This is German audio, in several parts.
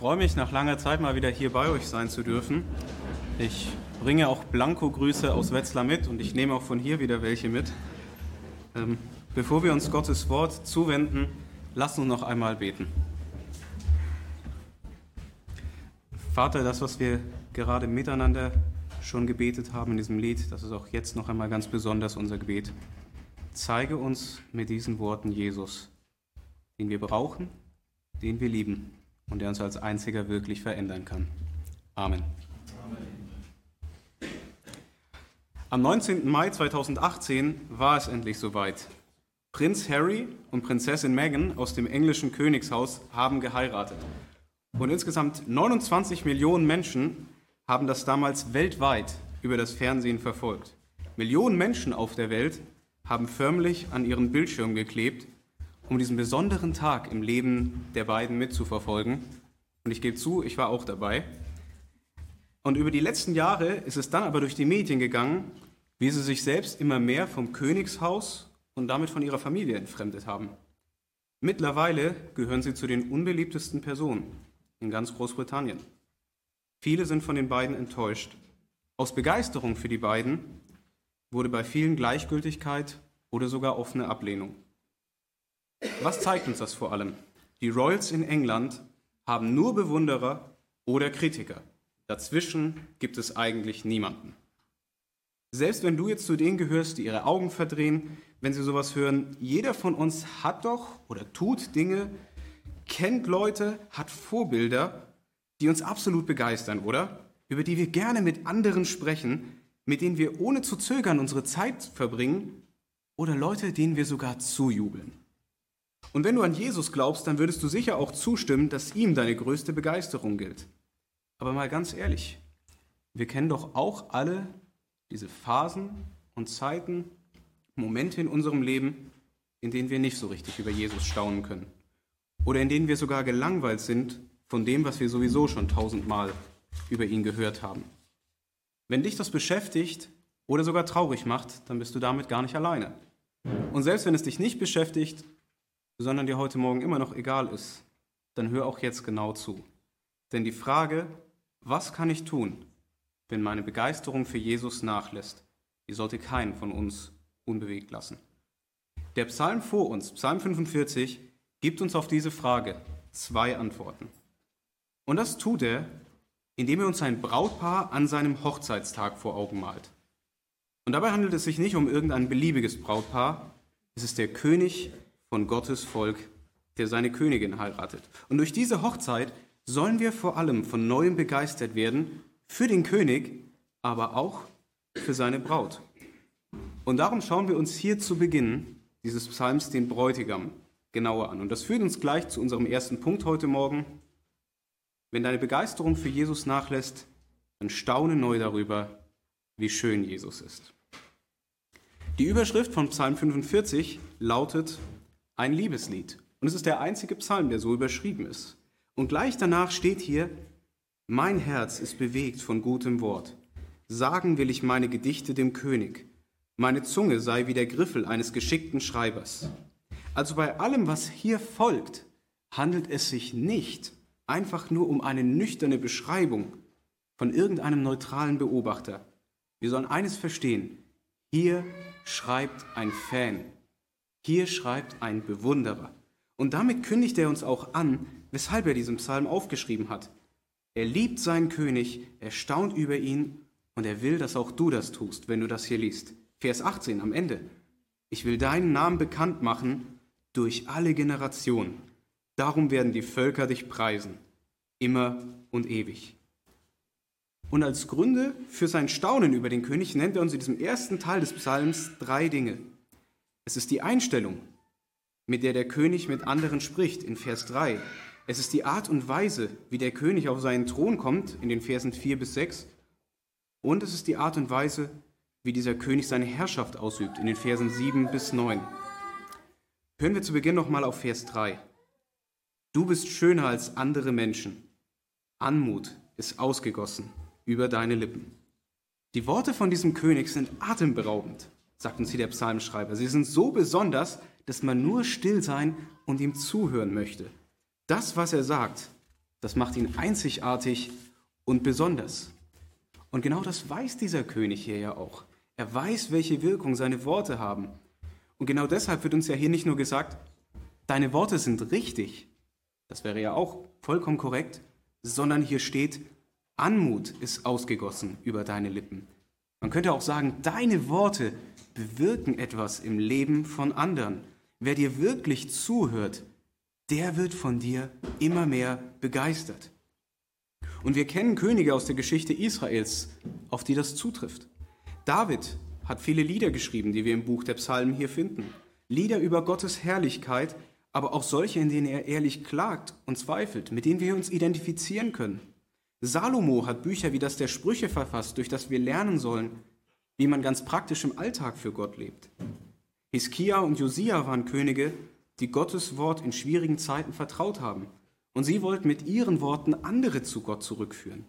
freue mich, nach langer Zeit mal wieder hier bei euch sein zu dürfen. Ich bringe auch Blanko-Grüße aus Wetzlar mit und ich nehme auch von hier wieder welche mit. Bevor wir uns Gottes Wort zuwenden, lasst uns noch einmal beten. Vater, das, was wir gerade miteinander schon gebetet haben in diesem Lied, das ist auch jetzt noch einmal ganz besonders unser Gebet. Zeige uns mit diesen Worten Jesus, den wir brauchen, den wir lieben und der uns als einziger wirklich verändern kann. Amen. Am 19. Mai 2018 war es endlich soweit. Prinz Harry und Prinzessin Meghan aus dem englischen Königshaus haben geheiratet. Und insgesamt 29 Millionen Menschen haben das damals weltweit über das Fernsehen verfolgt. Millionen Menschen auf der Welt haben förmlich an ihren Bildschirm geklebt, um diesen besonderen Tag im Leben der beiden mitzuverfolgen. Und ich gebe zu, ich war auch dabei. Und über die letzten Jahre ist es dann aber durch die Medien gegangen, wie sie sich selbst immer mehr vom Königshaus und damit von ihrer Familie entfremdet haben. Mittlerweile gehören sie zu den unbeliebtesten Personen in ganz Großbritannien. Viele sind von den beiden enttäuscht. Aus Begeisterung für die beiden wurde bei vielen Gleichgültigkeit oder sogar offene Ablehnung. Was zeigt uns das vor allem? Die Royals in England haben nur Bewunderer oder Kritiker. Dazwischen gibt es eigentlich niemanden. Selbst wenn du jetzt zu denen gehörst, die ihre Augen verdrehen, wenn sie sowas hören, jeder von uns hat doch oder tut Dinge, kennt Leute, hat Vorbilder, die uns absolut begeistern, oder? Über die wir gerne mit anderen sprechen, mit denen wir ohne zu zögern unsere Zeit verbringen oder Leute, denen wir sogar zujubeln. Und wenn du an Jesus glaubst, dann würdest du sicher auch zustimmen, dass ihm deine größte Begeisterung gilt. Aber mal ganz ehrlich, wir kennen doch auch alle diese Phasen und Zeiten, Momente in unserem Leben, in denen wir nicht so richtig über Jesus staunen können. Oder in denen wir sogar gelangweilt sind von dem, was wir sowieso schon 1000-mal über ihn gehört haben. Wenn dich das beschäftigt oder sogar traurig macht, dann bist du damit gar nicht alleine. Und selbst wenn es dich nicht beschäftigt, sondern dir heute Morgen immer noch egal ist, dann hör auch jetzt genau zu. Denn die Frage, was kann ich tun, wenn meine Begeisterung für Jesus nachlässt, die sollte keinen von uns unbewegt lassen. Der Psalm vor uns, Psalm 45, gibt uns auf diese Frage 2 Antworten. Und das tut er, indem er uns ein Brautpaar an seinem Hochzeitstag vor Augen malt. Und dabei handelt es sich nicht um irgendein beliebiges Brautpaar, es ist der König von Gottes Volk, der seine Königin heiratet. Und durch diese Hochzeit sollen wir vor allem von Neuem begeistert werden, für den König, aber auch für seine Braut. Und darum schauen wir uns hier zu Beginn dieses Psalms den Bräutigam genauer an. Und das führt uns gleich zu unserem ersten Punkt heute Morgen. Wenn deine Begeisterung für Jesus nachlässt, dann staune neu darüber, wie schön Jesus ist. Die Überschrift von Psalm 45 lautet ein Liebeslied. Und es ist der einzige Psalm, der so überschrieben ist. Und gleich danach steht hier, mein Herz ist bewegt von gutem Wort. Sagen will ich meine Gedichte dem König. Meine Zunge sei wie der Griffel eines geschickten Schreibers. Also bei allem, was hier folgt, handelt es sich nicht einfach nur um eine nüchterne Beschreibung von irgendeinem neutralen Beobachter. Wir sollen eines verstehen. Hier schreibt ein Fan. Hier schreibt ein Bewunderer. Und damit kündigt er uns auch an, weshalb er diesen Psalm aufgeschrieben hat. Er liebt seinen König, er staunt über ihn und er will, dass auch du das tust, wenn du das hier liest. Vers 18 am Ende. Ich will deinen Namen bekannt machen durch alle Generationen. Darum werden die Völker dich preisen, immer und ewig. Und als Gründe für sein Staunen über den König nennt er uns in diesem ersten Teil des Psalms 3 Dinge. Es ist die Einstellung, mit der der König mit anderen spricht, in Vers 3. Es ist die Art und Weise, wie der König auf seinen Thron kommt, in den Versen 4 bis 6. Und es ist die Art und Weise, wie dieser König seine Herrschaft ausübt, in den Versen 7 bis 9. Hören wir zu Beginn nochmal auf Vers 3. Du bist schöner als andere Menschen. Anmut ist ausgegossen über deine Lippen. Die Worte von diesem König sind atemberaubend, sagt uns hier der Psalmschreiber. Sie sind so besonders, dass man nur still sein und ihm zuhören möchte. Das, was er sagt, Das macht ihn einzigartig und besonders. Und genau das weiß dieser König hier ja auch. Er weiß, welche Wirkung seine Worte haben. Und genau deshalb wird uns ja hier nicht nur gesagt, deine Worte sind richtig, das wäre ja auch vollkommen korrekt, sondern hier steht, Anmut ist ausgegossen über deine Lippen. Man könnte auch sagen, deine Worte bewirken etwas im Leben von anderen. Wer dir wirklich zuhört, der wird von dir immer mehr begeistert. Und wir kennen Könige aus der Geschichte Israels, auf die das zutrifft. David hat viele Lieder geschrieben, die wir im Buch der Psalmen hier finden. Lieder über Gottes Herrlichkeit, aber auch solche, in denen er ehrlich klagt und zweifelt, mit denen wir uns identifizieren können. Salomo hat Bücher wie das der Sprüche verfasst, durch das wir lernen sollen, wie man ganz praktisch im Alltag für Gott lebt. Hiskia und Josia waren Könige, die Gottes Wort in schwierigen Zeiten vertraut haben. Und sie wollten mit ihren Worten andere zu Gott zurückführen.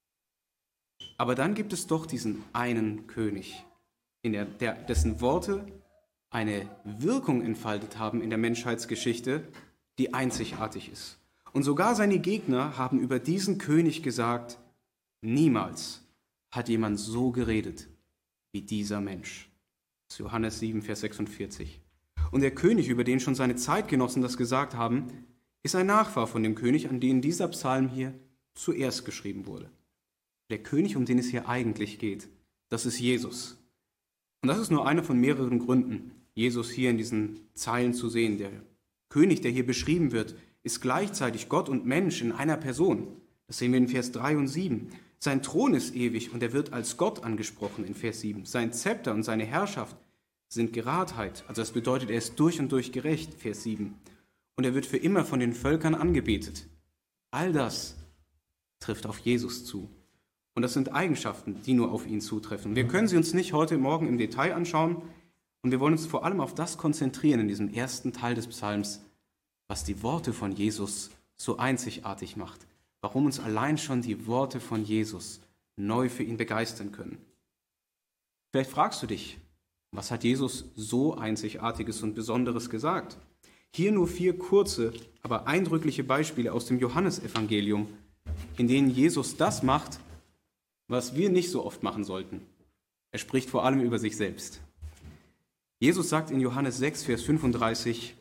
Aber dann gibt es doch diesen einen König, dessen Worte eine Wirkung entfaltet haben in der Menschheitsgeschichte, die einzigartig ist. Und sogar seine Gegner haben über diesen König gesagt, niemals hat jemand so geredet wie dieser Mensch. Das ist Johannes 7, Vers 46. Und der König, über den schon seine Zeitgenossen das gesagt haben, ist ein Nachfahr von dem König, an den dieser Psalm hier zuerst geschrieben wurde. Der König, um den es hier eigentlich geht, das ist Jesus. Und das ist nur einer von mehreren Gründen, Jesus hier in diesen Zeilen zu sehen. Der König, der hier beschrieben wird, ist gleichzeitig Gott und Mensch in einer Person. Das sehen wir in Vers 3 und 7. Sein Thron ist ewig und er wird als Gott angesprochen in Vers 7. Sein Zepter und seine Herrschaft sind Geradheit, also das bedeutet, er ist durch und durch gerecht, Vers 7. Und er wird für immer von den Völkern angebetet. All das trifft auf Jesus zu. Und das sind Eigenschaften, die nur auf ihn zutreffen. Wir können sie uns nicht heute Morgen im Detail anschauen und wir wollen uns vor allem auf das konzentrieren in diesem ersten Teil des Psalms, was die Worte von Jesus so einzigartig macht. Warum uns allein schon die Worte von Jesus neu für ihn begeistern können. Vielleicht fragst du dich, was hat Jesus so Einzigartiges und Besonderes gesagt? Hier nur 4 kurze, aber eindrückliche Beispiele aus dem Johannesevangelium, in denen Jesus das macht, was wir nicht so oft machen sollten. Er spricht vor allem über sich selbst. Jesus sagt in Johannes 6, Vers 35,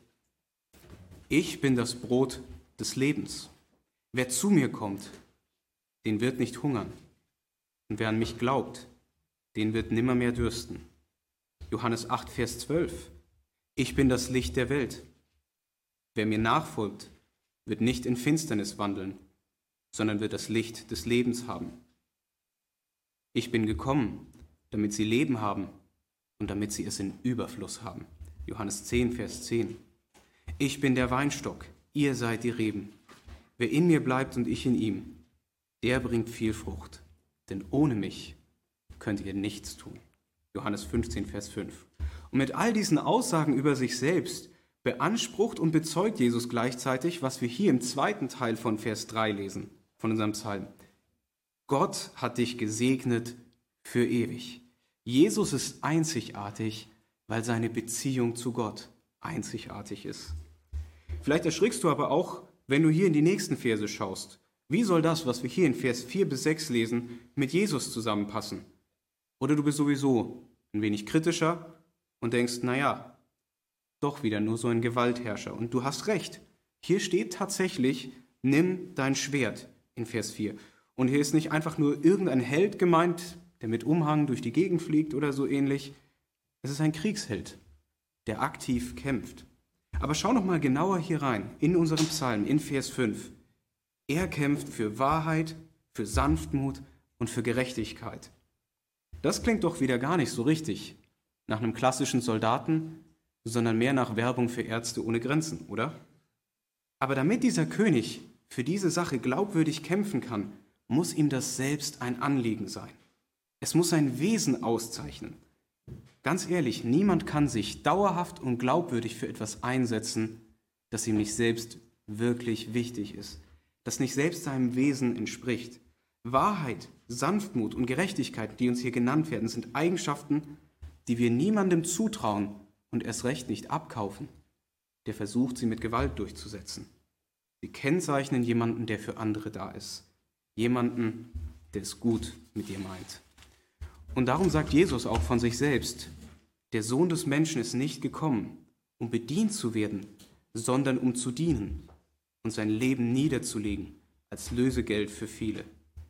ich bin das Brot des Lebens. Wer zu mir kommt, den wird nicht hungern. Und wer an mich glaubt, den wird nimmermehr dürsten. Johannes 8, Vers 12, ich bin das Licht der Welt. Wer mir nachfolgt, wird nicht in Finsternis wandeln, sondern wird das Licht des Lebens haben. Ich bin gekommen, damit sie Leben haben und damit sie es in Überfluss haben. Johannes 10, Vers 10. Ich bin der Weinstock, ihr seid die Reben. Wer in mir bleibt und ich in ihm, der bringt viel Frucht. Denn ohne mich könnt ihr nichts tun. Johannes 15, Vers 5. Und mit all diesen Aussagen über sich selbst beansprucht und bezeugt Jesus gleichzeitig, was wir hier im zweiten Teil von Vers 3 lesen, von unserem Psalm. Gott hat dich gesegnet für ewig. Jesus ist einzigartig, weil seine Beziehung zu Gott einzigartig ist. Vielleicht erschrickst du aber auch, wenn du hier in die nächsten Verse schaust. Wie soll das, was wir hier in Vers 4 bis 6 lesen, mit Jesus zusammenpassen? Oder du bist sowieso ein wenig kritischer und denkst, naja, doch wieder nur so ein Gewaltherrscher. Und du hast recht. Hier steht tatsächlich, nimm dein Schwert in Vers 4. Und hier ist nicht einfach nur irgendein Held gemeint, der mit Umhang durch die Gegend fliegt oder so ähnlich. Es ist ein Kriegsheld, der aktiv kämpft. Aber schau noch mal genauer hier rein, in unseren Psalm, in Vers 5. Er kämpft für Wahrheit, für Sanftmut und für Gerechtigkeit. Das klingt doch wieder gar nicht so richtig nach einem klassischen Soldaten, sondern mehr nach Werbung für Ärzte ohne Grenzen, oder? Aber damit dieser König für diese Sache glaubwürdig kämpfen kann, muss ihm das selbst ein Anliegen sein. Es muss sein Wesen auszeichnen. Ganz ehrlich, niemand kann sich dauerhaft und glaubwürdig für etwas einsetzen, das ihm nicht selbst wirklich wichtig ist, das nicht selbst seinem Wesen entspricht. Wahrheit, Sanftmut und Gerechtigkeit, die uns hier genannt werden, sind Eigenschaften, die wir niemandem zutrauen und erst recht nicht abkaufen, der versucht, sie mit Gewalt durchzusetzen. Sie kennzeichnen jemanden, der für andere da ist. Jemanden, der es gut mit dir meint. Und darum sagt Jesus auch von sich selbst, der Sohn des Menschen ist nicht gekommen, um bedient zu werden, sondern um zu dienen und sein Leben niederzulegen als Lösegeld für viele.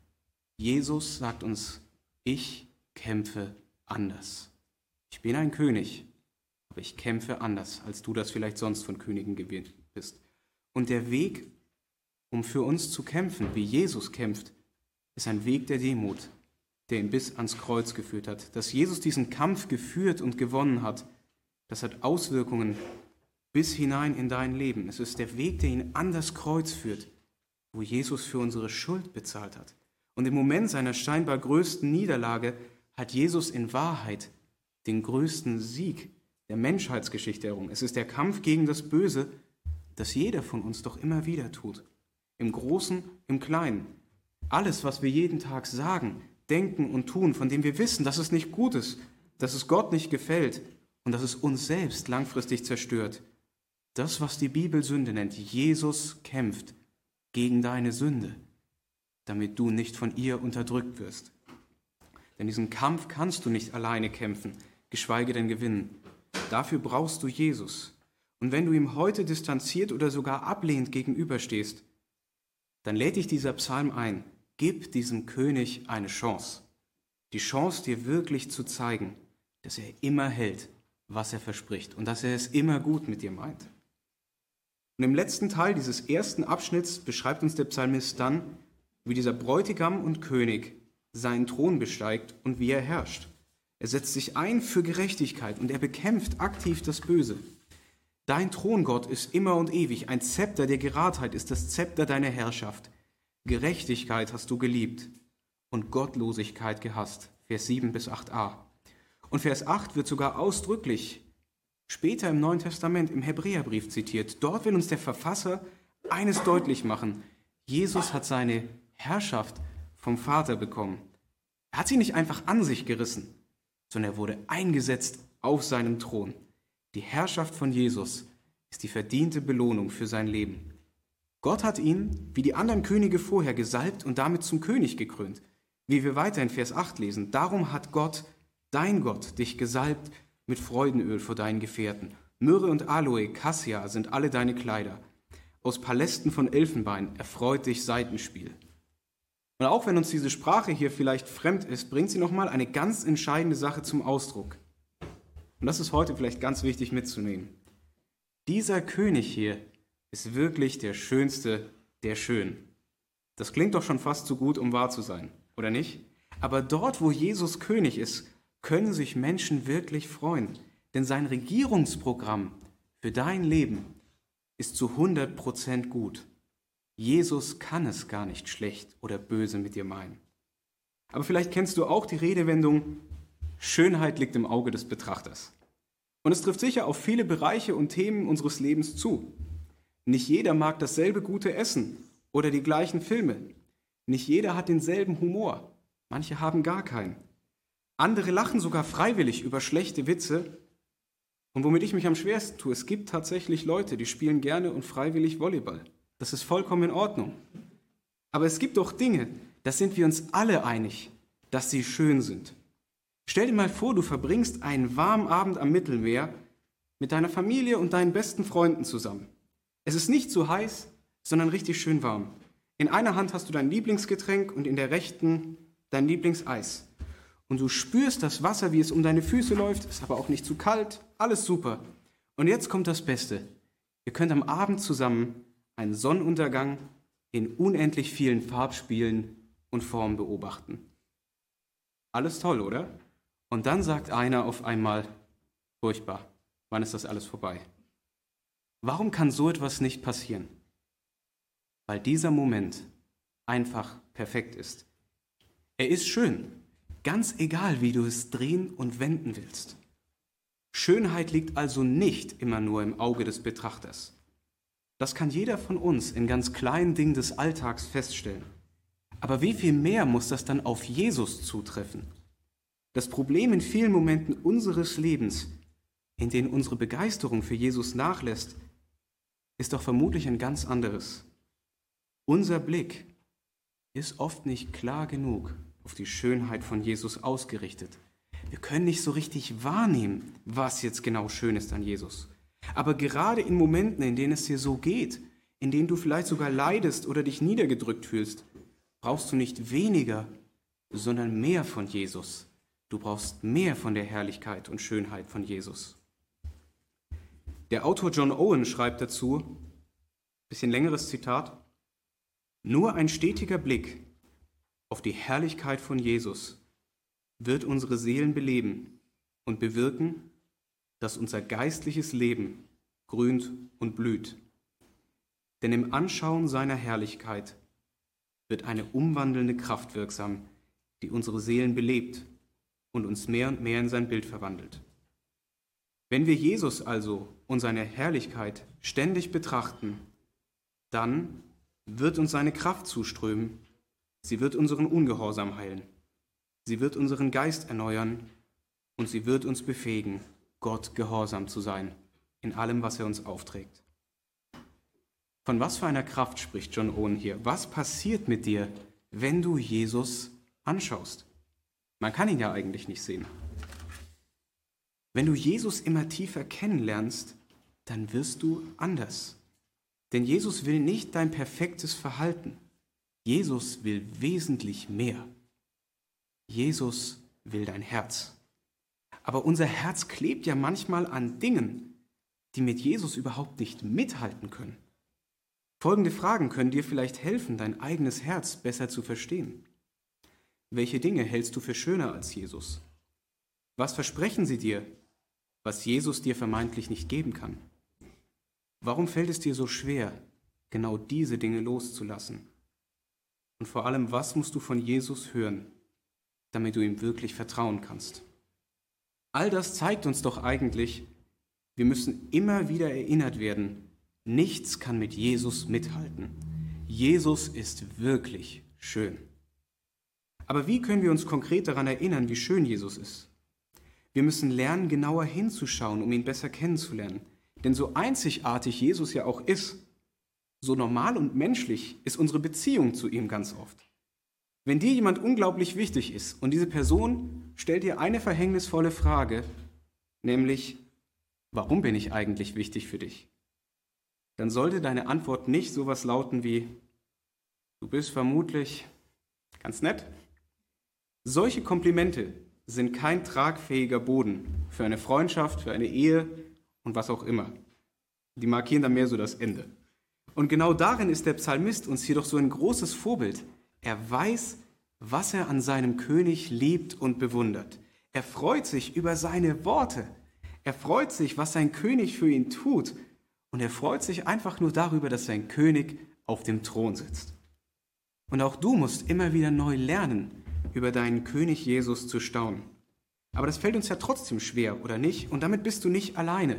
Jesus sagt uns, ich kämpfe anders. Ich bin ein König, aber ich kämpfe anders, als du das vielleicht sonst von Königen gewöhnt bist. Und der Weg, um für uns zu kämpfen, wie Jesus kämpft, ist ein Weg der Demut, der ihn bis ans Kreuz geführt hat. Dass Jesus diesen Kampf geführt und gewonnen hat, das hat Auswirkungen bis hinein in dein Leben. Es ist der Weg, der ihn an das Kreuz führt, wo Jesus für unsere Schuld bezahlt hat. Und im Moment seiner scheinbar größten Niederlage hat Jesus in Wahrheit den größten Sieg der Menschheitsgeschichte errungen. Es ist der Kampf gegen das Böse, das jeder von uns doch immer wieder tut. Im Großen, im Kleinen. Alles, was wir jeden Tag sagen, denken und tun, von dem wir wissen, dass es nicht gut ist, dass es Gott nicht gefällt und dass es uns selbst langfristig zerstört. Das, was die Bibel Sünde nennt, Jesus kämpft gegen deine Sünde, damit du nicht von ihr unterdrückt wirst. Denn diesen Kampf kannst du nicht alleine kämpfen, geschweige denn gewinnen. Dafür brauchst du Jesus. Und wenn du ihm heute distanziert oder sogar ablehnend gegenüberstehst, dann lädt dich dieser Psalm ein, gib diesem König eine Chance. Die Chance, dir wirklich zu zeigen, dass er immer hält, was er verspricht und dass er es immer gut mit dir meint. Und im letzten Teil dieses ersten Abschnitts beschreibt uns der Psalmist dann, wie dieser Bräutigam und König seinen Thron besteigt und wie er herrscht. Er setzt sich ein für Gerechtigkeit und er bekämpft aktiv das Böse. Dein Thron, Gott, ist immer und ewig. Ein Zepter der Geradheit ist das Zepter deiner Herrschaft. Gerechtigkeit hast du geliebt und Gottlosigkeit gehasst. Vers 7 bis 8a. Und Vers 8 wird sogar ausdrücklich später im Neuen Testament, im Hebräerbrief zitiert. Dort will uns der Verfasser eines deutlich machen. Jesus hat seine Herrschaft vom Vater bekommen. Er hat sie nicht einfach an sich gerissen, sondern er wurde eingesetzt auf seinem Thron. Die Herrschaft von Jesus ist die verdiente Belohnung für sein Leben. Gott hat ihn, wie die anderen Könige vorher, gesalbt und damit zum König gekrönt. Wie wir weiter in Vers 8 lesen, darum hat Gott, dein Gott, dich gesalbt mit Freudenöl vor deinen Gefährten. Myrrhe und Aloe, Kassia sind alle deine Kleider. Aus Palästen von Elfenbein erfreut dich Saitenspiel. Und auch wenn uns diese Sprache hier vielleicht fremd ist, bringt sie nochmal eine ganz entscheidende Sache zum Ausdruck. Und das ist heute vielleicht ganz wichtig mitzunehmen. Dieser König hier ist wirklich der Schönste der Schönen. Das klingt doch schon fast zu gut, um wahr zu sein, oder nicht? Aber dort, wo Jesus König ist, können sich Menschen wirklich freuen. Denn sein Regierungsprogramm für dein Leben ist zu 100% gut. Jesus kann es gar nicht schlecht oder böse mit dir meinen. Aber vielleicht kennst du auch die Redewendung, Schönheit liegt im Auge des Betrachters. Und es trifft sicher auf viele Bereiche und Themen unseres Lebens zu. Nicht jeder mag dasselbe gute Essen oder die gleichen Filme. Nicht jeder hat denselben Humor. Manche haben gar keinen. Andere lachen sogar freiwillig über schlechte Witze. Und womit ich mich am schwersten tue, es gibt tatsächlich Leute, die spielen gerne und freiwillig Volleyball. Das ist vollkommen in Ordnung. Aber es gibt doch Dinge, da sind wir uns alle einig, dass sie schön sind. Stell dir mal vor, du verbringst einen warmen Abend am Mittelmeer mit deiner Familie und deinen besten Freunden zusammen. Es ist nicht so heiß, sondern richtig schön warm. In einer Hand hast du dein Lieblingsgetränk und in der rechten dein Lieblingseis. Und du spürst das Wasser, wie es um deine Füße läuft, ist aber auch nicht zu kalt, alles super. Und jetzt kommt das Beste. Ihr könnt am Abend zusammen einen Sonnenuntergang in unendlich vielen Farbspielen und Formen beobachten. Alles toll, oder? Und dann sagt einer auf einmal, furchtbar, wann ist das alles vorbei? Warum kann so etwas nicht passieren? Weil dieser Moment einfach perfekt ist. Er ist schön, ganz egal, wie du es drehen und wenden willst. Schönheit liegt also nicht immer nur im Auge des Betrachters. Das kann jeder von uns in ganz kleinen Dingen des Alltags feststellen. Aber wie viel mehr muss das dann auf Jesus zutreffen? Das Problem in vielen Momenten unseres Lebens, in denen unsere Begeisterung für Jesus nachlässt, ist doch vermutlich ein ganz anderes. Unser Blick ist oft nicht klar genug auf die Schönheit von Jesus ausgerichtet. Wir können nicht so richtig wahrnehmen, was jetzt genau schön ist an Jesus. Aber gerade in Momenten, in denen es dir so geht, in denen du vielleicht sogar leidest oder dich niedergedrückt fühlst, brauchst du nicht weniger, sondern mehr von Jesus. Du brauchst mehr von der Herrlichkeit und Schönheit von Jesus. Der Autor John Owen schreibt dazu, bisschen längeres Zitat: Nur ein stetiger Blick auf die Herrlichkeit von Jesus wird unsere Seelen beleben und bewirken, dass unser geistliches Leben grünt und blüht. Denn im Anschauen seiner Herrlichkeit wird eine umwandelnde Kraft wirksam, die unsere Seelen belebt und uns mehr und mehr in sein Bild verwandelt. Wenn wir Jesus also und seine Herrlichkeit ständig betrachten, dann wird uns seine Kraft zuströmen, sie wird unseren Ungehorsam heilen, sie wird unseren Geist erneuern und sie wird uns befähigen, Gott gehorsam zu sein, in allem, was er uns aufträgt. Von was für einer Kraft spricht John Owen hier? Was passiert mit dir, wenn du Jesus anschaust? Man kann ihn ja eigentlich nicht sehen. Wenn du Jesus immer tiefer kennenlernst, dann wirst du anders. Denn Jesus will nicht dein perfektes Verhalten. Jesus will wesentlich mehr. Jesus will dein Herz. Aber unser Herz klebt ja manchmal an Dingen, die mit Jesus überhaupt nicht mithalten können. Folgende Fragen können dir vielleicht helfen, dein eigenes Herz besser zu verstehen. Welche Dinge hältst du für schöner als Jesus? Was versprechen sie dir, was Jesus dir vermeintlich nicht geben kann? Warum fällt es dir so schwer, genau diese Dinge loszulassen? Und vor allem, was musst du von Jesus hören, damit du ihm wirklich vertrauen kannst? All das zeigt uns doch eigentlich, wir müssen immer wieder erinnert werden, nichts kann mit Jesus mithalten. Jesus ist wirklich schön. Aber wie können wir uns konkret daran erinnern, wie schön Jesus ist? Wir müssen lernen, genauer hinzuschauen, um ihn besser kennenzulernen. Denn so einzigartig Jesus ja auch ist, so normal und menschlich ist unsere Beziehung zu ihm ganz oft. Wenn dir jemand unglaublich wichtig ist und diese Person stellt dir eine verhängnisvolle Frage, nämlich, warum bin ich eigentlich wichtig für dich? Dann sollte deine Antwort nicht sowas lauten wie, du bist vermutlich ganz nett. Solche Komplimente sind kein tragfähiger Boden für eine Freundschaft, für eine Ehe und was auch immer. Die markieren dann mehr so das Ende. Und genau darin ist der Psalmist uns jedoch so ein großes Vorbild. Er weiß, was er an seinem König liebt und bewundert. Er freut sich über seine Worte. Er freut sich, was sein König für ihn tut. Und er freut sich einfach nur darüber, dass sein König auf dem Thron sitzt. Und auch du musst immer wieder neu lernen, über deinen König Jesus zu staunen. Aber das fällt uns ja trotzdem schwer, oder nicht? Und damit bist du nicht alleine.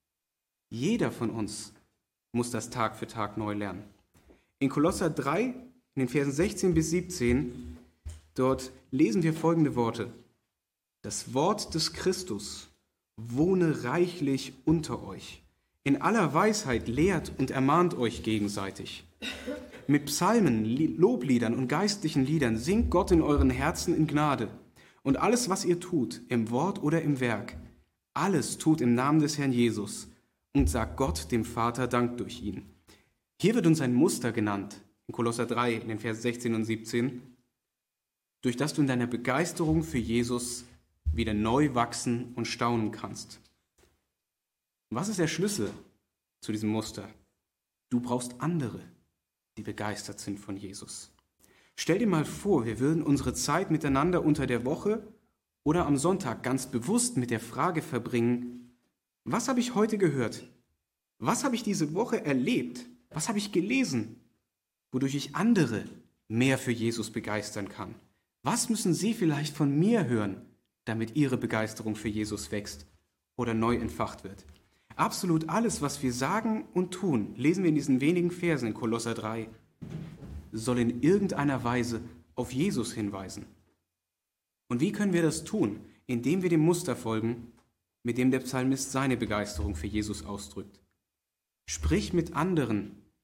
Jeder von uns muss das Tag für Tag neu lernen. In Kolosser 3, in den Versen 16 bis 17, dort lesen wir folgende Worte. Das Wort des Christus wohne reichlich unter euch. In aller Weisheit lehrt und ermahnt euch gegenseitig. Mit Psalmen, Lobliedern und geistlichen Liedern singt Gott in euren Herzen in Gnade. Und alles, was ihr tut, im Wort oder im Werk, alles tut im Namen des Herrn Jesus und sagt Gott, dem Vater, Dank durch ihn. Hier wird uns ein Muster genannt, in Kolosser 3, in den Versen 16 und 17, durch das du in deiner Begeisterung für Jesus wieder neu wachsen und staunen kannst. Was ist der Schlüssel zu diesem Muster? Du brauchst andere, die begeistert sind von Jesus. Stell dir mal vor, wir würden unsere Zeit miteinander unter der Woche oder am Sonntag ganz bewusst mit der Frage verbringen, was habe ich heute gehört? Was habe ich diese Woche erlebt? Was habe ich gelesen, wodurch ich andere mehr für Jesus begeistern kann? Was müssen sie vielleicht von mir hören, damit ihre Begeisterung für Jesus wächst oder neu entfacht wird? Absolut alles, was wir sagen und tun, lesen wir in diesen wenigen Versen in Kolosser 3, soll in irgendeiner Weise auf Jesus hinweisen. Und wie können wir das tun? Indem wir dem Muster folgen, mit dem der Psalmist seine Begeisterung für Jesus ausdrückt. Sprich mit anderen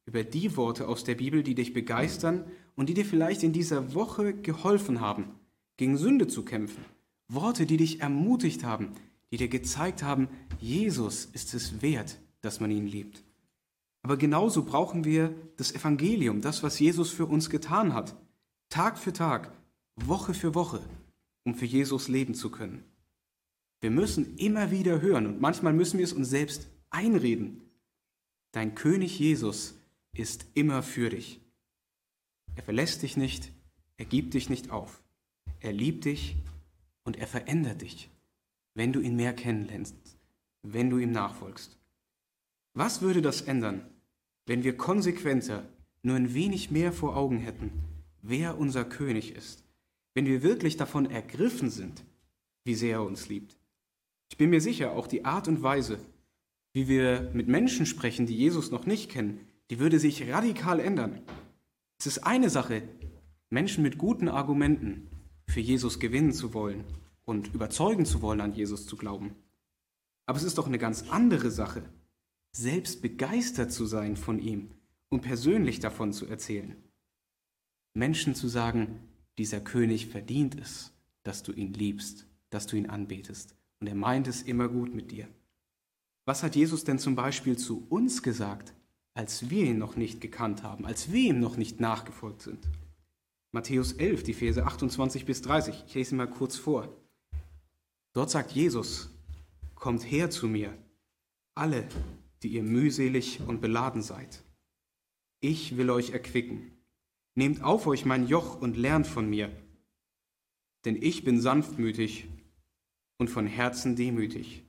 über die Worte aus der Bibel, die dich begeistern und die dir vielleicht in dieser Woche geholfen haben, gegen Sünde zu kämpfen. Worte, die dich ermutigt haben, die dir gezeigt haben, Jesus ist es wert, dass man ihn liebt. Aber genauso brauchen wir das Evangelium, das, was Jesus für uns getan hat, Tag für Tag, Woche für Woche, um für Jesus leben zu können. Wir müssen immer wieder hören und manchmal müssen wir es uns selbst einreden. Dein König Jesus ist immer für dich. Er verlässt dich nicht, er gibt dich nicht auf. Er liebt dich und er verändert dich, wenn du ihn mehr kennenlernst, wenn du ihm nachfolgst. Was würde das ändern, wenn wir konsequenter nur ein wenig mehr vor Augen hätten, wer unser König ist? Wenn wir wirklich davon ergriffen sind, wie sehr er uns liebt. Ich bin mir sicher, auch die Art und Weise, wie wir mit Menschen sprechen, die Jesus noch nicht kennen, die würde sich radikal ändern. Es ist eine Sache, Menschen mit guten Argumenten für Jesus gewinnen zu wollen und überzeugen zu wollen, an Jesus zu glauben. Aber es ist doch eine ganz andere Sache, selbst begeistert zu sein von ihm und persönlich davon zu erzählen. Menschen zu sagen, dieser König verdient es, dass du ihn liebst, dass du ihn anbetest. Und er meint es immer gut mit dir. Was hat Jesus denn zum Beispiel zu uns gesagt, als wir ihn noch nicht gekannt haben, als wir ihm noch nicht nachgefolgt sind? Matthäus 11, die Verse 28 bis 30. Ich lese mal kurz vor. Dort sagt Jesus, kommt her zu mir, alle, die ihr mühselig und beladen seid. Ich will euch erquicken. Nehmt auf euch mein Joch und lernt von mir, denn ich bin sanftmütig und von Herzen demütig.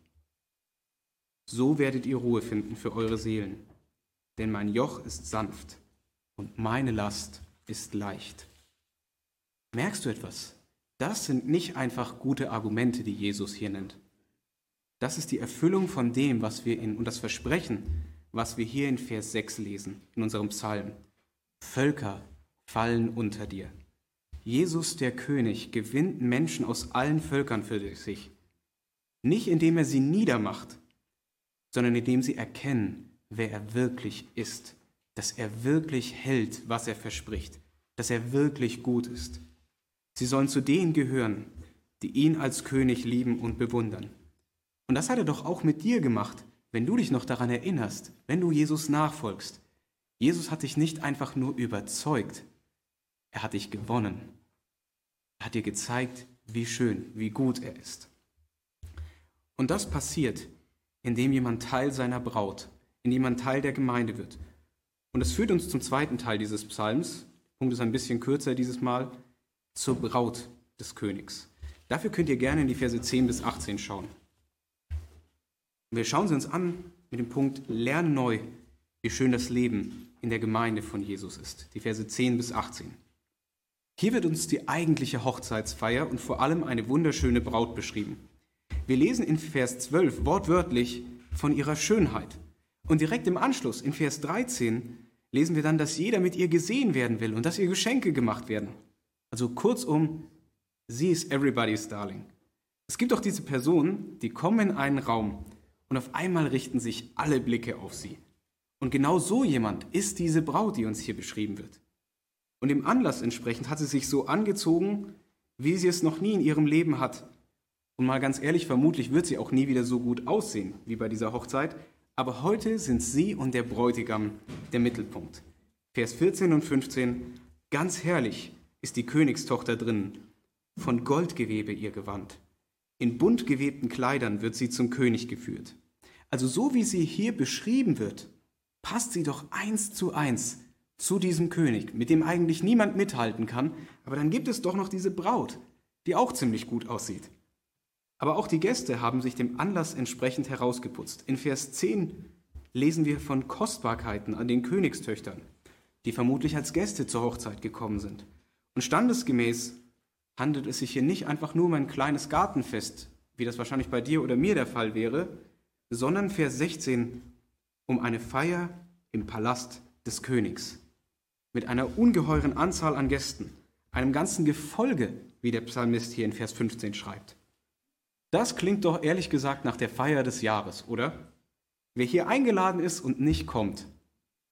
So werdet ihr Ruhe finden für eure Seelen, denn mein Joch ist sanft und meine Last ist leicht. Merkst du etwas? Das sind nicht einfach gute Argumente, die Jesus hier nennt. Das ist die Erfüllung von dem, was wir und das Versprechen, was wir hier in Vers 6 lesen, in unserem Psalm. Völker fallen unter dir. Jesus, der König, gewinnt Menschen aus allen Völkern für sich. Nicht indem er sie niedermacht, sondern indem sie erkennen, wer er wirklich ist, dass er wirklich hält, was er verspricht, dass er wirklich gut ist. Sie sollen zu denen gehören, die ihn als König lieben und bewundern. Und das hat er doch auch mit dir gemacht, wenn du dich noch daran erinnerst, wenn du Jesus nachfolgst. Jesus hat dich nicht einfach nur überzeugt, er hat dich gewonnen. Er hat dir gezeigt, wie schön, wie gut er ist. Und das passiert, indem jemand Teil seiner Braut, indem jemand Teil der Gemeinde wird. Und das führt uns zum zweiten Teil dieses Psalms. Der Punkt ist ein bisschen kürzer dieses Mal, zur Braut des Königs. Dafür könnt ihr gerne in die Verse 10 bis 18 schauen. Und wir schauen sie uns an mit dem Punkt, lerne neu, wie schön das Leben in der Gemeinde von Jesus ist. Die Verse 10 bis 18. Hier wird uns die eigentliche Hochzeitsfeier und vor allem eine wunderschöne Braut beschrieben. Wir lesen in Vers 12 wortwörtlich von ihrer Schönheit. Und direkt im Anschluss, in Vers 13, lesen wir dann, dass jeder mit ihr gesehen werden will und dass ihr Geschenke gemacht werden. Also kurzum, sie ist everybody's darling. Es gibt auch diese Personen, die kommen in einen Raum und auf einmal richten sich alle Blicke auf sie. Und genau so jemand ist diese Braut, die uns hier beschrieben wird. Und dem Anlass entsprechend hat sie sich so angezogen, wie sie es noch nie in ihrem Leben hat. Und mal ganz ehrlich, vermutlich wird sie auch nie wieder so gut aussehen wie bei dieser Hochzeit. Aber heute sind sie und der Bräutigam der Mittelpunkt. Vers 14 und 15, ganz herrlich ist die Königstochter drinnen, von Goldgewebe ihr Gewand. In bunt gewebten Kleidern wird sie zum König geführt. Also so wie sie hier beschrieben wird, passt sie doch 1:1 zu diesem König, mit dem eigentlich niemand mithalten kann. Aber dann gibt es doch noch diese Braut, die auch ziemlich gut aussieht. Aber auch die Gäste haben sich dem Anlass entsprechend herausgeputzt. In Vers 10 lesen wir von Kostbarkeiten an den Königstöchtern, die vermutlich als Gäste zur Hochzeit gekommen sind. Und standesgemäß handelt es sich hier nicht einfach nur um ein kleines Gartenfest, wie das wahrscheinlich bei dir oder mir der Fall wäre, sondern Vers 16 um eine Feier im Palast des Königs. Mit einer ungeheuren Anzahl an Gästen, einem ganzen Gefolge, wie der Psalmist hier in Vers 15 schreibt. Das klingt doch ehrlich gesagt nach der Feier des Jahres, oder? Wer hier eingeladen ist und nicht kommt,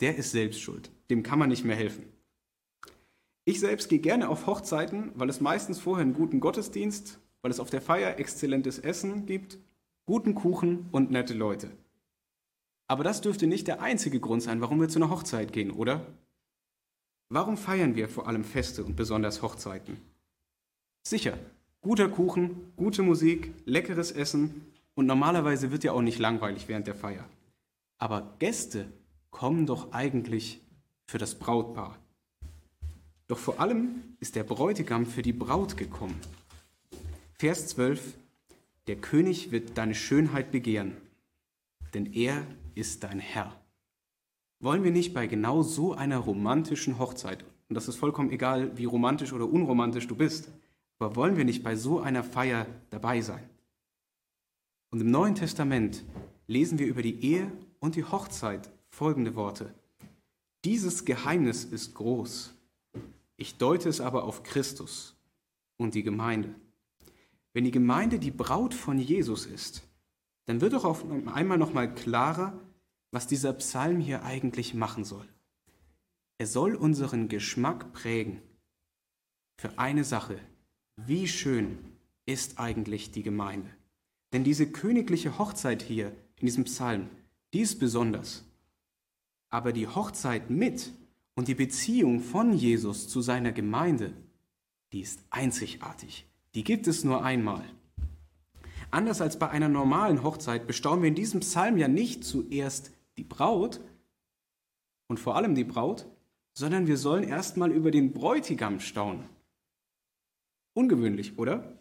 der ist selbst schuld. Dem kann man nicht mehr helfen. Ich selbst gehe gerne auf Hochzeiten, weil es meistens vorher einen guten Gottesdienst, weil es auf der Feier exzellentes Essen gibt, guten Kuchen und nette Leute. Aber das dürfte nicht der einzige Grund sein, warum wir zu einer Hochzeit gehen, oder? Warum feiern wir vor allem Feste und besonders Hochzeiten? Sicher, guter Kuchen, gute Musik, leckeres Essen und normalerweise wird ja auch nicht langweilig während der Feier. Aber Gäste kommen doch eigentlich für das Brautpaar. Doch vor allem ist der Bräutigam für die Braut gekommen. Vers 12: Der König wird deine Schönheit begehren, denn er ist dein Herr. Wollen wir nicht bei genau so einer romantischen Hochzeit, und das ist vollkommen egal, wie romantisch oder unromantisch du bist, aber wollen wir nicht bei so einer Feier dabei sein? Und im Neuen Testament lesen wir über die Ehe und die Hochzeit folgende Worte: Dieses Geheimnis ist groß. Ich deute es aber auf Christus und die Gemeinde. Wenn die Gemeinde die Braut von Jesus ist, dann wird doch auf einmal nochmal klarer, was dieser Psalm hier eigentlich machen soll. Er soll unseren Geschmack prägen für eine Sache: Wie schön ist eigentlich die Gemeinde? Denn diese königliche Hochzeit hier in diesem Psalm, die ist besonders. Aber die Hochzeit mit und die Beziehung von Jesus zu seiner Gemeinde, die ist einzigartig. Die gibt es nur einmal. Anders als bei einer normalen Hochzeit bestaunen wir in diesem Psalm ja nicht zuerst die Braut und vor allem die Braut, sondern wir sollen erstmal über den Bräutigam staunen. Ungewöhnlich, oder?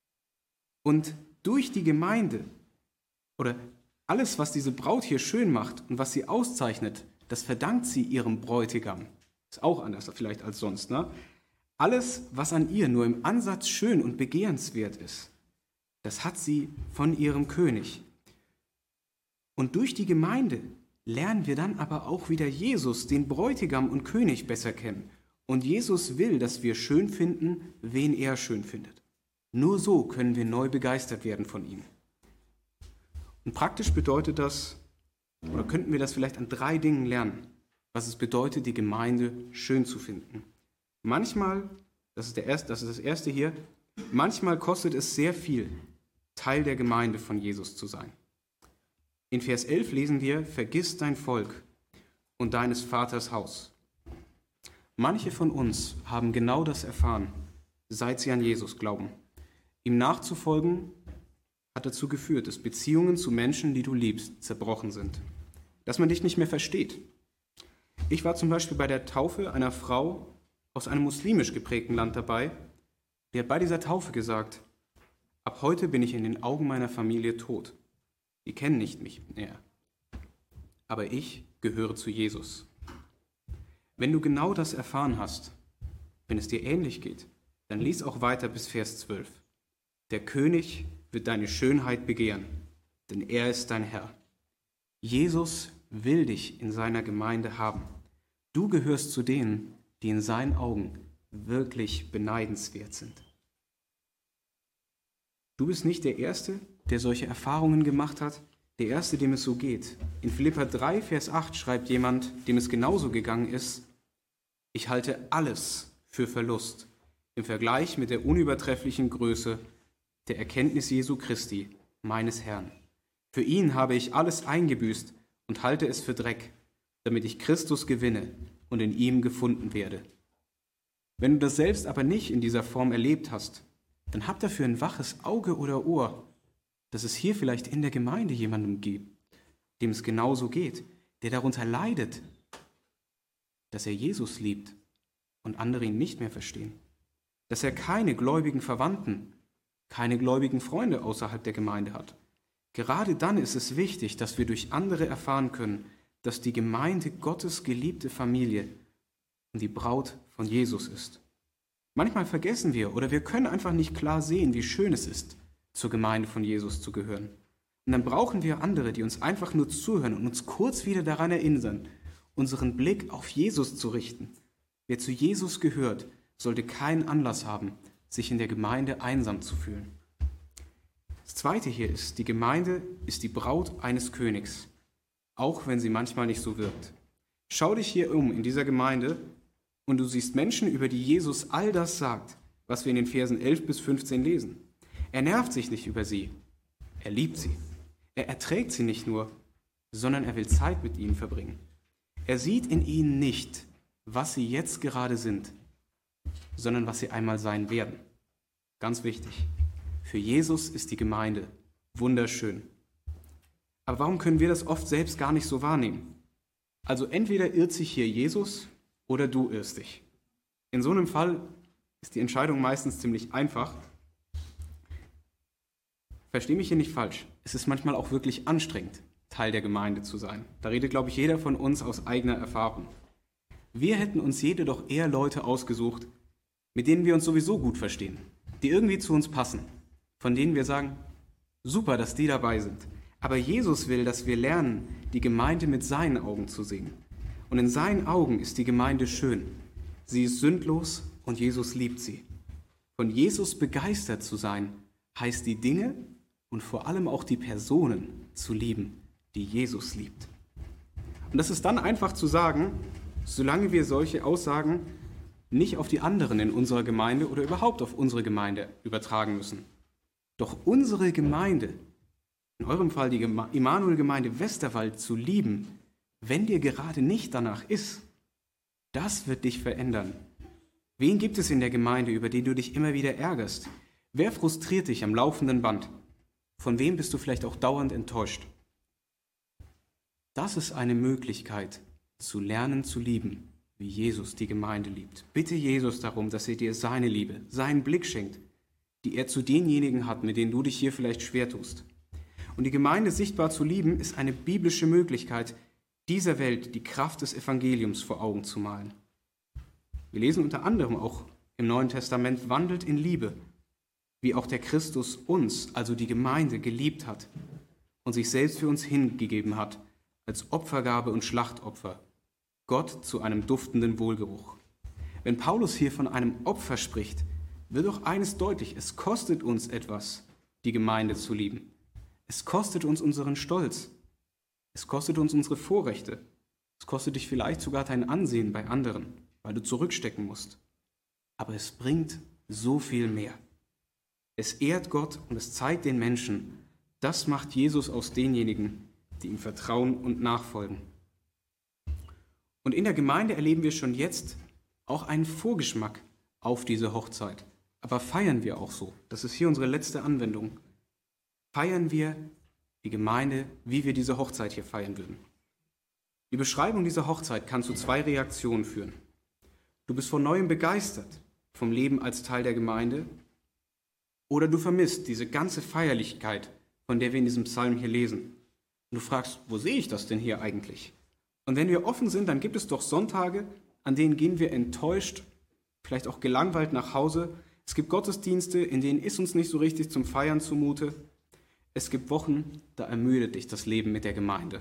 Und durch die Gemeinde oder alles, was diese Braut hier schön macht und was sie auszeichnet, das verdankt sie ihrem Bräutigam. Ist auch anders vielleicht als sonst, ne? Alles, was an ihr nur im Ansatz schön und begehrenswert ist, das hat sie von ihrem König. Und durch die Gemeinde lernen wir dann aber auch wieder Jesus, den Bräutigam und König, besser kennen. Und Jesus will, dass wir schön finden, wen er schön findet. Nur so können wir neu begeistert werden von ihm. Und praktisch bedeutet das, oder könnten wir das vielleicht an 3 Dingen lernen, was es bedeutet, die Gemeinde schön zu finden. Manchmal, das ist das erste hier, manchmal kostet es sehr viel, Teil der Gemeinde von Jesus zu sein. In Vers 11 lesen wir: Vergiss dein Volk und deines Vaters Haus. Manche von uns haben genau das erfahren, seit sie an Jesus glauben. Ihm nachzufolgen hat dazu geführt, dass Beziehungen zu Menschen, die du liebst, zerbrochen sind. Dass man dich nicht mehr versteht. Ich war zum Beispiel bei der Taufe einer Frau aus einem muslimisch geprägten Land dabei, die hat bei dieser Taufe gesagt: Ab heute bin ich in den Augen meiner Familie tot. Die kennen nicht mich mehr. Aber ich gehöre zu Jesus. Wenn du genau das erfahren hast, wenn es dir ähnlich geht, dann lies auch weiter bis Vers 12. Der König wird deine Schönheit begehren, denn er ist dein Herr. Jesus will dich in seiner Gemeinde haben. Du gehörst zu denen, die in seinen Augen wirklich beneidenswert sind. Du bist nicht der Erste, der solche Erfahrungen gemacht hat, der Erste, dem es so geht. In Philipper 3, Vers 8 schreibt jemand, dem es genauso gegangen ist: Ich halte alles für Verlust im Vergleich mit der unübertrefflichen Größe der Erkenntnis Jesu Christi, meines Herrn. Für ihn habe ich alles eingebüßt und halte es für Dreck, damit ich Christus gewinne und in ihm gefunden werde. Wenn du das selbst aber nicht in dieser Form erlebt hast, dann hab dafür ein waches Auge oder Ohr, dass es hier vielleicht in der Gemeinde jemanden gibt, dem es genauso geht, der darunter leidet, dass er Jesus liebt und andere ihn nicht mehr verstehen, dass er keine gläubigen Verwandten, keine gläubigen Freunde außerhalb der Gemeinde hat. Gerade dann ist es wichtig, dass wir durch andere erfahren können, dass die Gemeinde Gottes geliebte Familie und die Braut von Jesus ist. Manchmal vergessen wir oder wir können einfach nicht klar sehen, wie schön es ist, zur Gemeinde von Jesus zu gehören. Und dann brauchen wir andere, die uns einfach nur zuhören und uns kurz wieder daran erinnern, unseren Blick auf Jesus zu richten. Wer zu Jesus gehört, sollte keinen Anlass haben, sich in der Gemeinde einsam zu fühlen. Das Zweite hier ist, die Gemeinde ist die Braut eines Königs, auch wenn sie manchmal nicht so wirkt. Schau dich hier um in dieser Gemeinde und du siehst Menschen, über die Jesus all das sagt, was wir in den Versen 11 bis 15 lesen. Er nervt sich nicht über sie, er liebt sie. Er erträgt sie nicht nur, sondern er will Zeit mit ihnen verbringen. Er sieht in ihnen nicht, was sie jetzt gerade sind, sondern was sie einmal sein werden. Ganz wichtig. Für Jesus ist die Gemeinde wunderschön. Aber warum können wir das oft selbst gar nicht so wahrnehmen? Also entweder irrt sich hier Jesus oder du irrst dich. In so einem Fall ist die Entscheidung meistens ziemlich einfach. Versteh mich hier nicht falsch. Es ist manchmal auch wirklich anstrengend, Teil der Gemeinde zu sein. Da redet, glaube ich, jeder von uns aus eigener Erfahrung. Wir hätten uns jede doch eher Leute ausgesucht, mit denen wir uns sowieso gut verstehen, die irgendwie zu uns passen, von denen wir sagen, super, dass die dabei sind. Aber Jesus will, dass wir lernen, die Gemeinde mit seinen Augen zu sehen. Und in seinen Augen ist die Gemeinde schön. Sie ist sündlos und Jesus liebt sie. Von Jesus begeistert zu sein, heißt die Dinge und vor allem auch die Personen zu lieben, die Jesus liebt. Und das ist dann einfach zu sagen, solange wir solche Aussagen nicht auf die anderen in unserer Gemeinde oder überhaupt auf unsere Gemeinde übertragen müssen. Doch unsere Gemeinde, in eurem Fall die Immanuel-Gemeinde Westerwald, zu lieben, wenn dir gerade nicht danach ist, das wird dich verändern. Wen gibt es in der Gemeinde, über den du dich immer wieder ärgerst? Wer frustriert dich am laufenden Band? Von wem bist du vielleicht auch dauernd enttäuscht? Das ist eine Möglichkeit, zu lernen zu lieben, wie Jesus die Gemeinde liebt. Bitte Jesus darum, dass er dir seine Liebe, seinen Blick schenkt, die er zu denjenigen hat, mit denen du dich hier vielleicht schwer tust. Und die Gemeinde sichtbar zu lieben, ist eine biblische Möglichkeit, dieser Welt die Kraft des Evangeliums vor Augen zu malen. Wir lesen unter anderem auch im Neuen Testament, wandelt in Liebe, wie auch der Christus uns, also die Gemeinde, geliebt hat und sich selbst für uns hingegeben hat, als Opfergabe und Schlachtopfer, Gott zu einem duftenden Wohlgeruch. Wenn Paulus hier von einem Opfer spricht, wird doch eines deutlich: Es kostet uns etwas, die Gemeinde zu lieben. Es kostet uns unseren Stolz. Es kostet uns unsere Vorrechte. Es kostet dich vielleicht sogar dein Ansehen bei anderen, weil du zurückstecken musst. Aber es bringt so viel mehr. Es ehrt Gott und es zeigt den Menschen, das macht Jesus aus denjenigen, die ihm vertrauen und nachfolgen. Und in der Gemeinde erleben wir schon jetzt auch einen Vorgeschmack auf diese Hochzeit. Aber feiern wir auch so? Das ist hier unsere letzte Anwendung. Feiern wir die Gemeinde, wie wir diese Hochzeit hier feiern würden? Die Beschreibung dieser Hochzeit kann zu 2 Reaktionen führen. Du bist von Neuem begeistert vom Leben als Teil der Gemeinde, oder du vermisst diese ganze Feierlichkeit, von der wir in diesem Psalm hier lesen. Und du fragst, wo sehe ich das denn hier eigentlich? Und wenn wir offen sind, dann gibt es doch Sonntage, an denen gehen wir enttäuscht, vielleicht auch gelangweilt nach Hause. Es gibt Gottesdienste, in denen ist uns nicht so richtig zum Feiern zumute. Es gibt Wochen, da ermüdet dich das Leben mit der Gemeinde.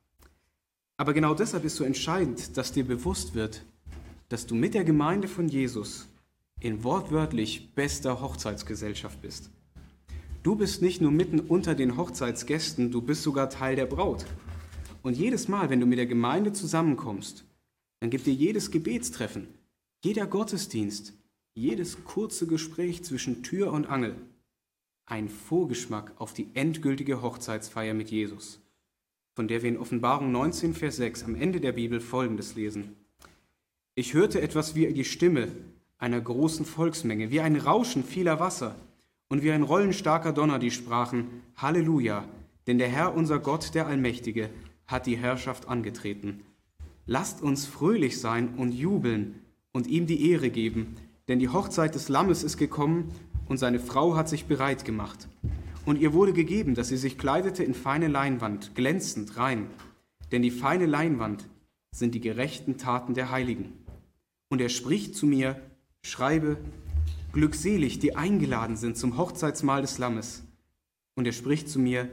Aber genau deshalb ist so entscheidend, dass dir bewusst wird, dass du mit der Gemeinde von Jesus in wortwörtlich bester Hochzeitsgesellschaft bist. Du bist nicht nur mitten unter den Hochzeitsgästen, du bist sogar Teil der Braut. Und jedes Mal, wenn du mit der Gemeinde zusammenkommst, dann gibt dir jedes Gebetstreffen, jeder Gottesdienst, jedes kurze Gespräch zwischen Tür und Angel einen Vorgeschmack auf die endgültige Hochzeitsfeier mit Jesus, von der wir in Offenbarung 19, Vers 6 am Ende der Bibel Folgendes lesen. Ich hörte etwas wie die Stimme einer großen Volksmenge, wie ein Rauschen vieler Wasser und wie ein rollenstarker Donner, die sprachen, Halleluja, denn der Herr, unser Gott, der Allmächtige, hat die Herrschaft angetreten. Lasst uns fröhlich sein und jubeln und ihm die Ehre geben, denn die Hochzeit des Lammes ist gekommen und seine Frau hat sich bereit gemacht. Und ihr wurde gegeben, dass sie sich kleidete in feine Leinwand, glänzend, rein. Denn die feine Leinwand sind die gerechten Taten der Heiligen. Und er spricht zu mir, schreibe, glückselig, die eingeladen sind zum Hochzeitsmahl des Lammes. Und er spricht zu mir,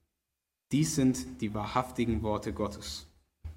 dies sind die wahrhaftigen Worte Gottes.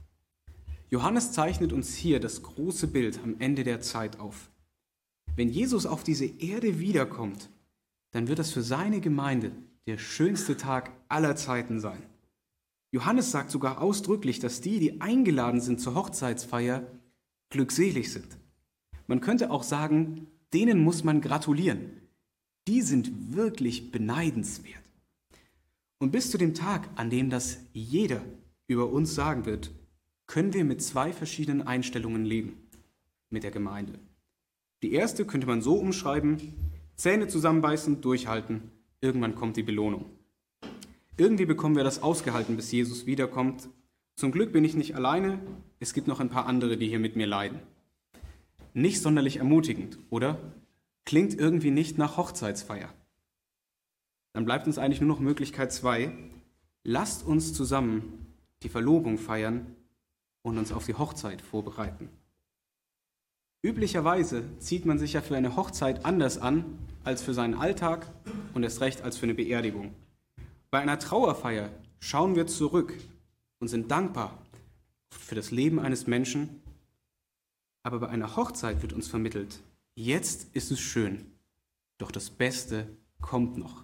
Johannes zeichnet uns hier das große Bild am Ende der Zeit auf. Wenn Jesus auf diese Erde wiederkommt, dann wird das für seine Gemeinde der schönste Tag aller Zeiten sein. Johannes sagt sogar ausdrücklich, dass die eingeladen sind zur Hochzeitsfeier, glückselig sind. Man könnte auch sagen, denen muss man gratulieren. Die sind wirklich beneidenswert. Und bis zu dem Tag, an dem das jeder über uns sagen wird, können wir mit zwei verschiedenen Einstellungen leben mit der Gemeinde. Die erste könnte man so umschreiben: Zähne zusammenbeißen, durchhalten, irgendwann kommt die Belohnung. Irgendwie bekommen wir das ausgehalten, bis Jesus wiederkommt. Zum Glück bin ich nicht alleine, es gibt noch ein paar andere, die hier mit mir leiden. Nicht sonderlich ermutigend, oder? Klingt irgendwie nicht nach Hochzeitsfeier. Dann bleibt uns eigentlich nur noch Möglichkeit 2. Lasst uns zusammen die Verlobung feiern und uns auf die Hochzeit vorbereiten. Üblicherweise zieht man sich ja für eine Hochzeit anders an als für seinen Alltag und erst recht als für eine Beerdigung. Bei einer Trauerfeier schauen wir zurück und sind dankbar für das Leben eines Menschen. Aber bei einer Hochzeit wird uns vermittelt: Jetzt ist es schön, doch das Beste kommt noch.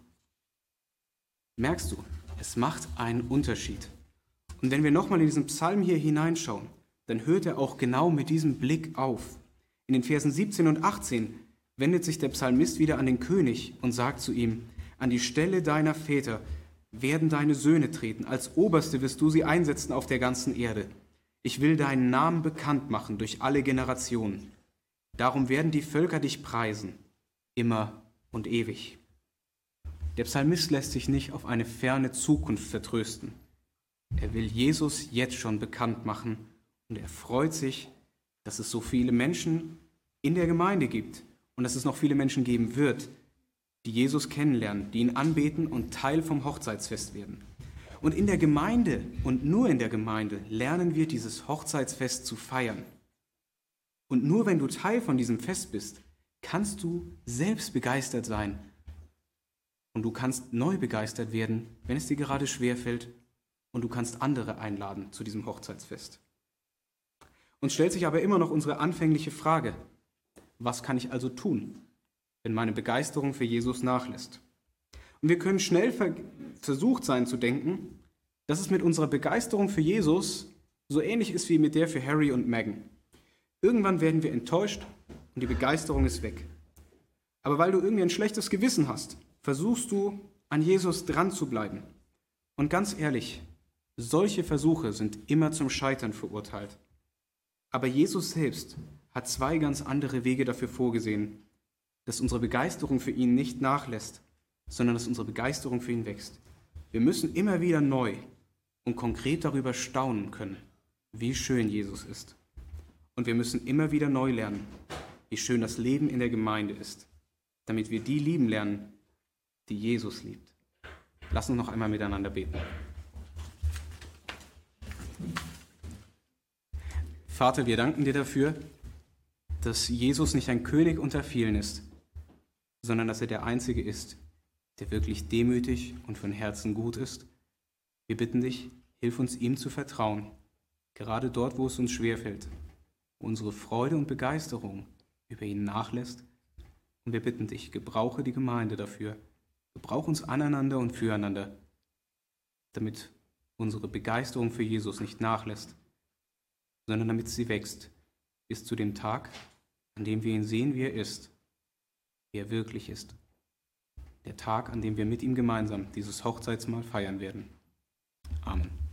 Merkst du, es macht einen Unterschied. Und wenn wir nochmal in diesen Psalm hier hineinschauen, dann hört er auch genau mit diesem Blick auf. In den Versen 17 und 18 wendet sich der Psalmist wieder an den König und sagt zu ihm: An die Stelle deiner Väter werden deine Söhne treten, als Oberste wirst du sie einsetzen auf der ganzen Erde. Ich will deinen Namen bekannt machen durch alle Generationen. Darum werden die Völker dich preisen, immer und ewig. Der Psalmist lässt sich nicht auf eine ferne Zukunft vertrösten. Er will Jesus jetzt schon bekannt machen und er freut sich, dass es so viele Menschen in der Gemeinde gibt und dass es noch viele Menschen geben wird, die Jesus kennenlernen, die ihn anbeten und Teil vom Hochzeitsfest werden. Und in der Gemeinde und nur in der Gemeinde lernen wir dieses Hochzeitsfest zu feiern. Und nur wenn du Teil von diesem Fest bist, kannst du selbst begeistert sein. Und du kannst neu begeistert werden, wenn es dir gerade schwerfällt. Und du kannst andere einladen zu diesem Hochzeitsfest. Uns stellt sich aber immer noch unsere anfängliche Frage: Was kann ich also tun, wenn meine Begeisterung für Jesus nachlässt? Und wir können schnell versucht sein zu denken, dass es mit unserer Begeisterung für Jesus so ähnlich ist wie mit der für Harry und Meghan. Irgendwann werden wir enttäuscht und die Begeisterung ist weg. Aber weil du irgendwie ein schlechtes Gewissen hast, versuchst du, an Jesus dran zu bleiben. Und ganz ehrlich, solche Versuche sind immer zum Scheitern verurteilt. Aber Jesus selbst hat zwei ganz andere Wege dafür vorgesehen, dass unsere Begeisterung für ihn nicht nachlässt, sondern dass unsere Begeisterung für ihn wächst. Wir müssen immer wieder neu und konkret darüber staunen können, wie schön Jesus ist. Und wir müssen immer wieder neu lernen, wie schön das Leben in der Gemeinde ist, damit wir die lieben lernen, die Jesus liebt. Lass uns noch einmal miteinander beten. Vater, wir danken dir dafür, dass Jesus nicht ein König unter vielen ist, sondern dass er der Einzige ist, der wirklich demütig und von Herzen gut ist. Wir bitten dich, hilf uns, ihm zu vertrauen, gerade dort, wo es uns schwerfällt, wo unsere Freude und Begeisterung über ihn nachlässt. Und wir bitten dich, gebrauche die Gemeinde dafür, gebrauche uns aneinander und füreinander, damit unsere Begeisterung für Jesus nicht nachlässt, sondern damit sie wächst, bis zu dem Tag, an dem wir ihn sehen, wie er ist, wie er wirklich ist. Der Tag, an dem wir mit ihm gemeinsam dieses Hochzeitsmahl feiern werden. Amen.